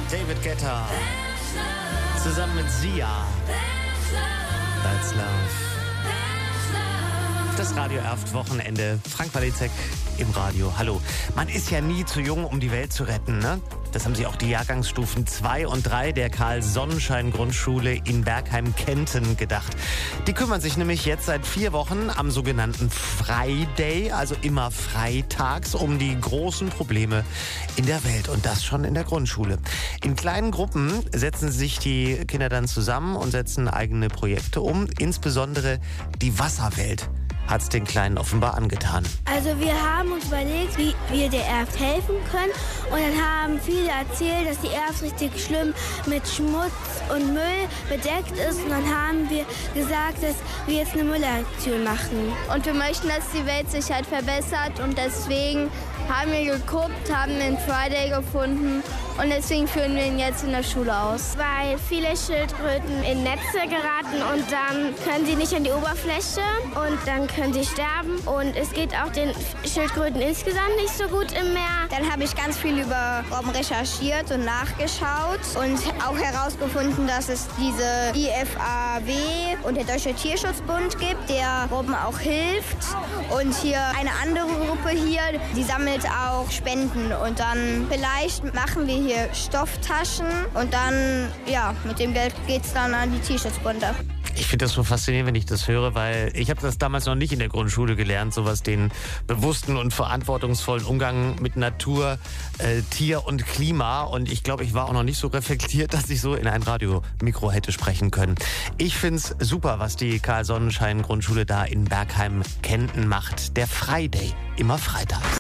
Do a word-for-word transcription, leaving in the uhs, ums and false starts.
David Guetta zusammen mit Sia. That's Love. Das Radio Erft Wochenende. Frank Walizek im Radio. Hallo. Man ist ja nie zu jung, um die Welt zu retten, ne? Das haben sich auch die Jahrgangsstufen zwei und drei der Karl-Sonnenschein-Grundschule in Bergheim-Kenten gedacht. Die kümmern sich nämlich jetzt seit vier Wochen am sogenannten Friday, also immer freitags, um die großen Probleme in der Welt. Und das schon in der Grundschule. In kleinen Gruppen setzen sich die Kinder dann zusammen und setzen eigene Projekte um. Insbesondere die Wasserwelt hat es den Kleinen offenbar angetan. Also wir haben uns überlegt, wie wir der Erft helfen können. Und dann haben viele erzählt, dass die Erft richtig schlimm mit Schmutz und Müll bedeckt ist. Und dann haben wir gesagt, dass wir jetzt eine Müllaktion machen. Und wir möchten, dass die Welt sich halt verbessert. Und deswegen haben wir geguckt, haben den Friday gefunden. Und deswegen führen wir ihn jetzt in der Schule aus. Weil viele Schildkröten in Netze geraten und dann können sie nicht an die Oberfläche und dann können sie sterben. Und es geht auch den Schildkröten insgesamt nicht so gut im Meer. Dann habe ich ganz viel über Robben recherchiert und nachgeschaut und auch herausgefunden, dass es diese I F A W und der Deutsche Tierschutzbund gibt, der Robben auch hilft. Und hier eine andere Gruppe hier, die sammelt auch Spenden. Und dann vielleicht machen wir hier hier Stofftaschen und dann, ja, mit dem Geld geht es dann an die Tierschutzbunde. Ich finde das so faszinierend, wenn ich das höre, weil ich habe das damals noch nicht in der Grundschule gelernt, sowas den bewussten und verantwortungsvollen Umgang mit Natur, äh, Tier und Klima. Und ich glaube, ich war auch noch nicht so reflektiert, dass ich so in ein Radiomikro hätte sprechen können. Ich finde es super, was die Karl-Sonnenschein-Grundschule da in Bergheim-Kenten macht. Der Friday, immer freitags.